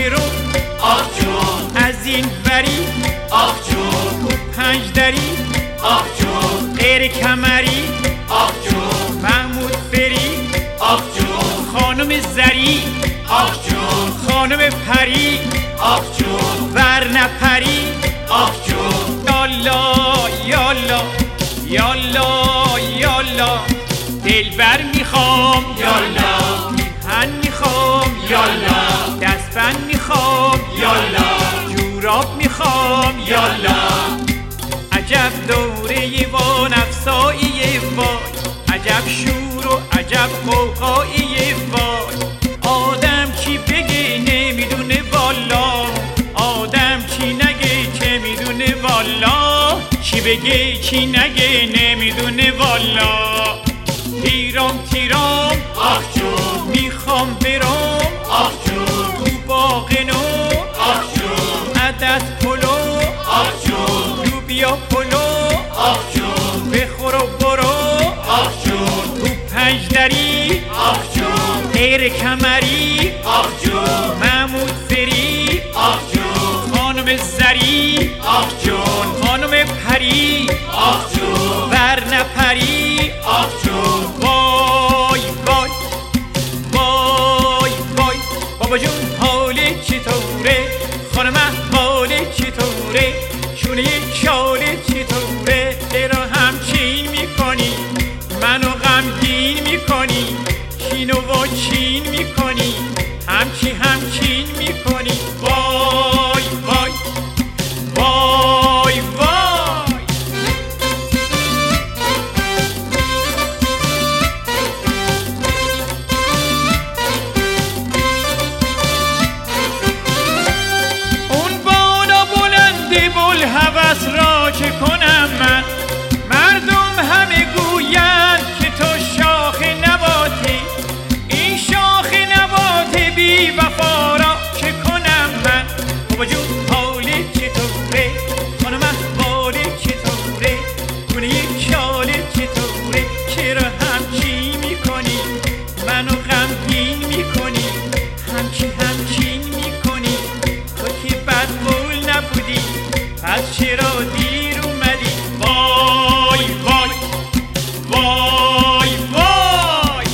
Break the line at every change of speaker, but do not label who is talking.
برو
آخ جون،
از این وری
آخ جون،
پنج دری
آخ جون،
غیر کمری
آخ جون،
محمود فری
آخ جون،
خانم زری
آخ جون،
خانم پری
آخ جون،
ور نپری
آخ جون،
یالا یالا یالا یالا دلبر میخوام
یالا،
میهن میخوام
یالا،
دستبند میخوام
یالا،
جوراب میخوام
یالا،
عجب دوره وان افسایی وای عجب شور و عجب قوقایی وای آدم کی بگه نمیدونه والا آدم کی نگه که میدونه والا کی بگه کی نگه نمیدونه والا تیرام تیرام
آخ جون،
میخوام برام
آخ جون،
تو باغ نو
آخ جون،
عدس پلو
آخ جون،
لوبیا پلو
آخ جون،
بخور و برو
آخ جون،
تو پنج دری
آخ جون،
غیر کمری
آخ جون،
محمود فری
آخ جون،
خانم زری
آخ جون،
خانم پری